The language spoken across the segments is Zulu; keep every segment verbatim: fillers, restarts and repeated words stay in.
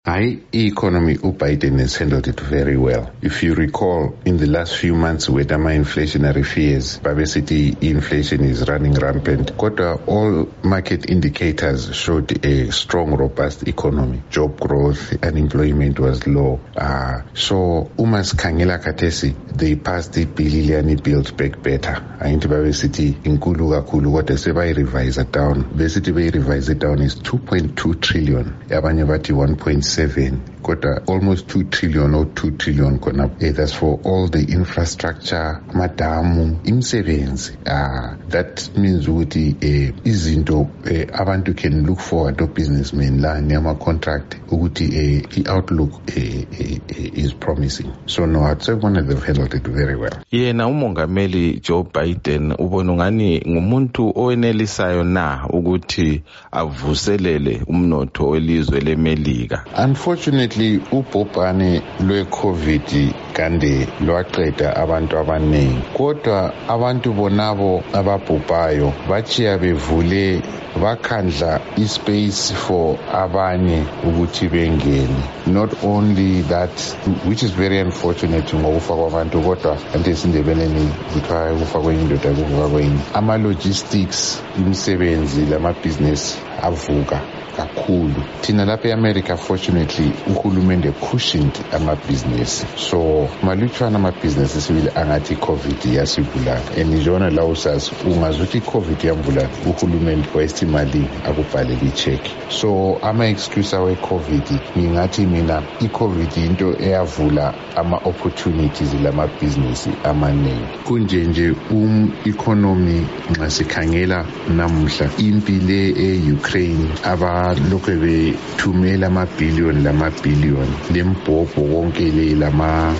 High economy, Biden has handled it very well. If you recall, in the last few months, with my inflationary fears, Babesity inflation is running rampant. Kota, all market indicators showed a strong, robust economy. Job growth, unemployment was low. Uh, so, Umas Kangela Katesi, they passed the billion, built back better. Ain't Babesity in Kuluga Kulu, what they say, by revise it down. Basically, by revise it down is two point two trillion. Yabanyavati one point seven. Kota almost two trillion or two trillion kona. Eh, that's for all the infrastructure, madamu, imsebenzi. Ah, that means ukuthi eh izinto eh abantu can look forward to businessmen la nyama contract ukuthi eh the outlook eh, eh, eh, is promising. So no, I'd say one of them handled it very well. Yena umongameli Joe Biden ubona ngani ngumuntu owenelisayo na ukuthi avuselele umnotho welizwe leMelika. Unfortunately, ubhubhane lwe-COVID kande lwaqeda abantu abaningi. Kodwa abantu bonabo ababhubhayo bachiya bevule bakhandla ispace for abanye ukuthi bengene. Not only that, which is very unfortunate ngokufa kwabantu, kodwa ante sindebeleni kuthiwa ukufa kwenye indoda kuvuka kwenye. Ama-logistics, imisebenzi, lama-business avuka kakhulu. Thina lapha eAmerica, fortunately, uhulumende cushioned ama-business. So malutshwana ama-business sibili angathi i-COVID yasibulala. And njona la usazi ungazuthi i-COVID yambulala, uhulumende wayesithi imali akubhalele i-check. So ama-excuse awe-COVID, ngingathi mina i-COVID into eyavula ama-opportunities lama-business amaningi. Kunje nje um-economy nxa sikhangela namuhla impile e-Ukraine aba lokho bethumela ama-billion lama-billion lembhobho konke le lama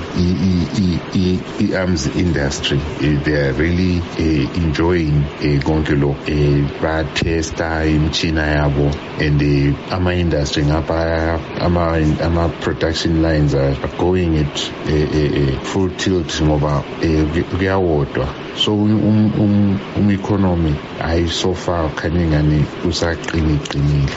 i-arms industry. They are really uh, enjoying konke lo ba-testa imchina yabo, and uh, ama-industry ngapha ama-production lines are going at uh, uh, full tilt ngoba kuyawodwa. So um um um economy ayi so far khanye ngani usaqiniqinile.